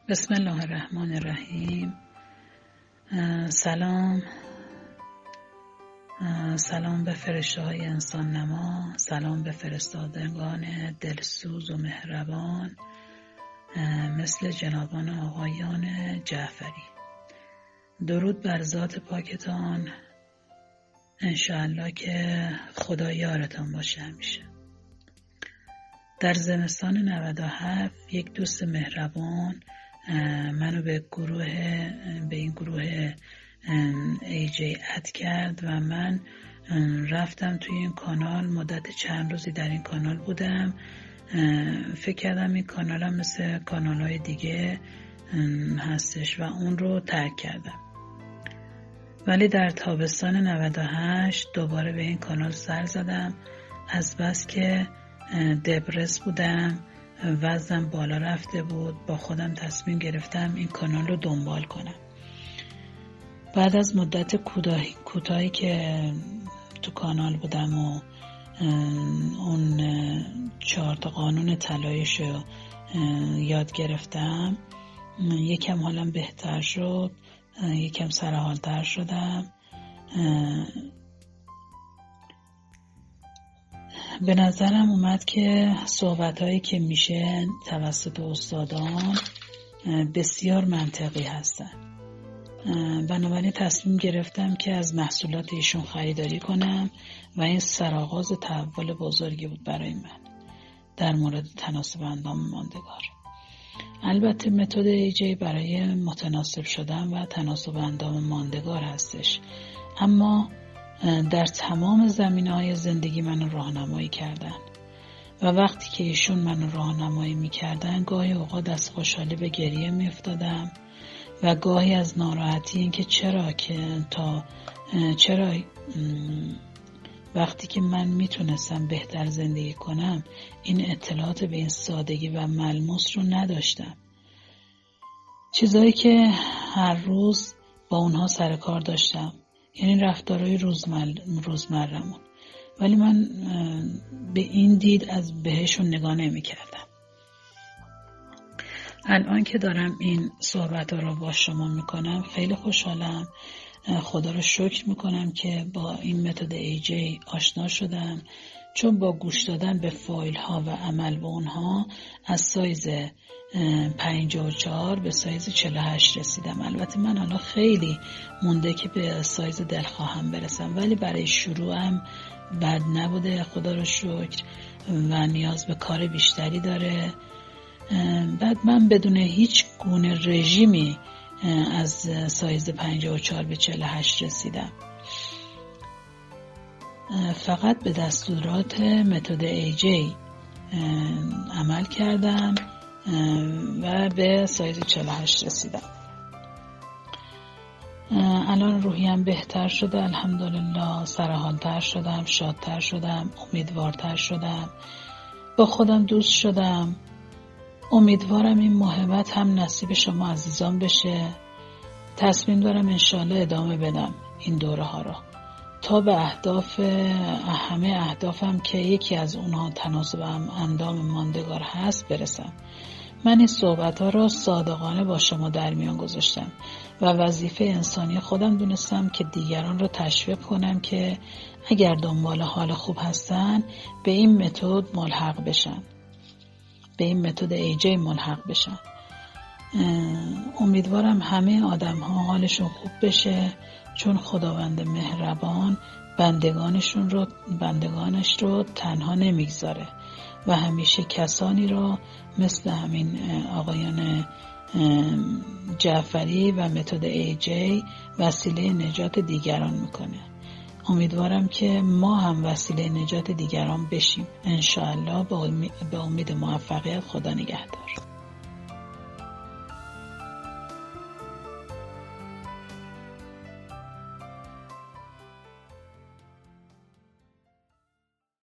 بسم الله الرحمن الرحیم. سلام به فرشته های انسان نما، سلام به فرستادگان دلسوز و مهربان مثل جنابان آقایان جعفری. درود بر ذات پاکتان، انشاءالله که خدا یارتان باشه همیشه. در زمستان 97 یک دوست مهربان منو به این گروه AJ اد کرد و من رفتم توی این کانال. مدت چند روزی در این کانال بودم. فکر کردم این کانال هم مثل کانال های دیگه هستش و اون رو ترک کردم. ولی در تابستان 98 دوباره به این کانال سر زدم، از بس که دپرس بودم، وزنم بالا رفته بود. با خودم تصمیم گرفتم این کانال رو دنبال کنم. بعد از مدت کوتاهی که تو کانال بودم و اون 4 قانون طلاییش رو یاد گرفتم، یکم حالم بهتر شد، یکم سرحالتر شدم. به نظرم اومد که صحبت‌هایی که میشه توسط استادان بسیار منطقی هستن. بنابراین تصمیم گرفتم که از محصولات ایشون خریداری کنم و این سرآغاز تحول بزرگی بود برای من در مورد تناسب اندام ماندگار. البته متد AJ برای متناسب شدن و تناسب اندام ماندگار هستش، اما در تمام زمینه‌های زندگی منو راهنمایی کردن و وقتی که ایشون منو راهنمایی می‌کردن گاهی اوقات از خوشحالی به گریه می‌افتادم و گاهی از ناراحتی، اینکه چرا وقتی که من میتونستم بهتر زندگی کنم این اطلاعات به این سادگی و ملموس رو نداشتم. چیزایی که هر روز با اونها سر کار داشتم، یعنی رفتارهای روزمرمون، ولی من به این دید از بهشون نگاه نمی کردم. الان که دارم این صحبت رو با شما میکنم خیلی خوشحالم. خدا رو شکر میکنم که با این متد AJ آشنا شدم، چون با گوش دادن به فایل ها و عمل به اونها از سایز 54 به سایز 48 رسیدم. البته من حالا خیلی مونده که به سایز دلخواهم برسم، ولی برای شروعم بد نبوده، خدا رو شکر، و نیاز به کار بیشتری داره. بعد من بدون هیچ گونه رژیمی از سایز 54 به 48 رسیدم. فقط به دستورات متد AJ عمل کردم و به سایز 48 رسیدم. الان روحیم بهتر شده الحمدلله، سرحالتر شدم، شادتر شدم، امیدوارتر شدم، با خودم دوست شدم. امیدوارم این موهبت هم نصیب شما عزیزان بشه. تصمیم دارم انشالله ادامه بدم این دوره ها رو تا به همه اهدافم که یکی از اونها تناسب اندام ماندگار هست برسم. من این صحبت ها رو صادقانه با شما در میان گذاشتم و وظیفه انسانی خودم دونستم که دیگران رو تشویق کنم که اگر دنبال حال خوب هستن به این متد ملحق بشن، به این متد AJ ملحق بشن. امیدوارم همه آدم ها حالشون خوب بشه، چون خداوند مهربان بندگانش رو تنها نمیگذاره و همیشه کسانی رو مثل همین آقایان جعفری و متد AJ وسیله نجات دیگران میکنه. امیدوارم که ما هم وسیله نجات دیگران بشیم انشاءالله. به امید موفقیت. خدا نگهدار.